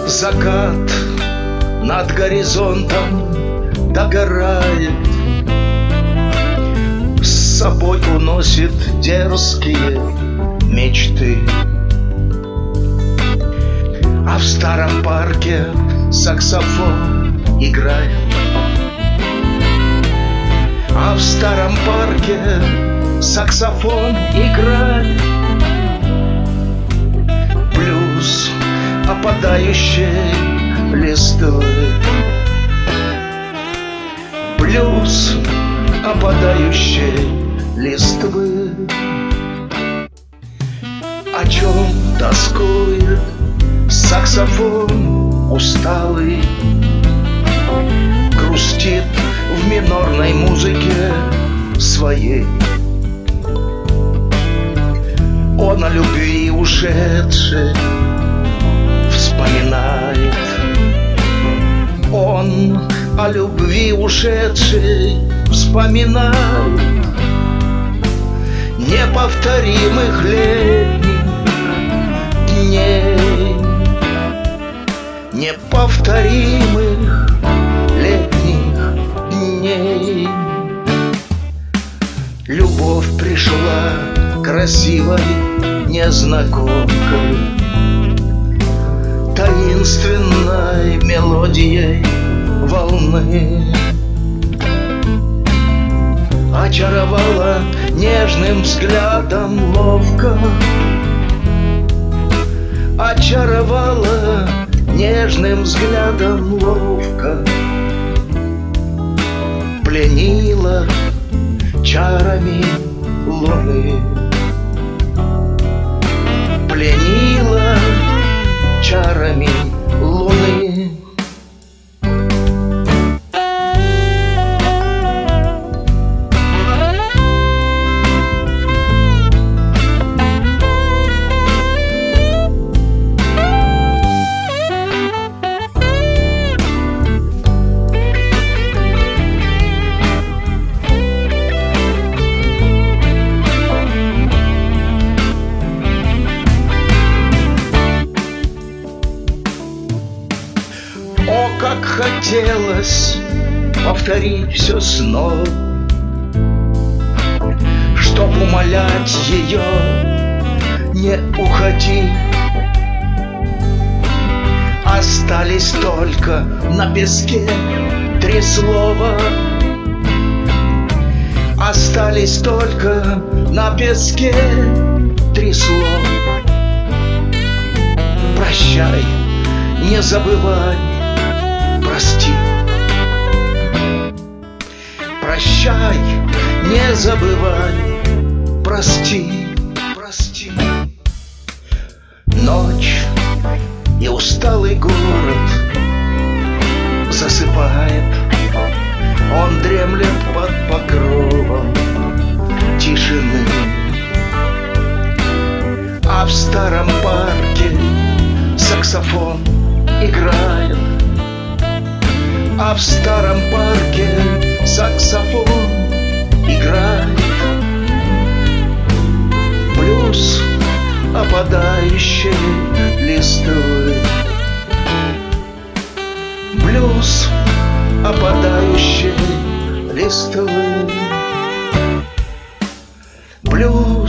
Закат над горизонтом догорает, с собой уносит дерзкие мечты. А в старом парке саксофон играет. А в старом парке саксофон играет. Блюз опадающей листвы. Блюз опадающей листвы. О чем тоскует саксофон усталый, грустит в минорной музыке своей. Он о любви ушедшей вспоминает. Он о любви ушедшей вспоминает. Неповторимых летних дней, неповторимых летних дней. Любовь пришла красивой незнакомкой, таинственной мелодией волны. Очаровала нежным взглядом ловко. Очаровала нежным взглядом ловко. Пленила чарами луны. Пленила чарами луны. О, как хотелось повторить все снова, чтоб умолять ее не уходи. Остались только на песке 3 слова. Остались только на песке 3 слова. Прощай, не забывай, прости. Прощай, не забывай, прости, прости. Ночь и усталый город засыпает. Он дремлет под покровом тишины. А в старом парке саксофон играет. А в старом парке саксофон играет. Блюз опадающей листвы. Блюз опадающей листвы. Блюз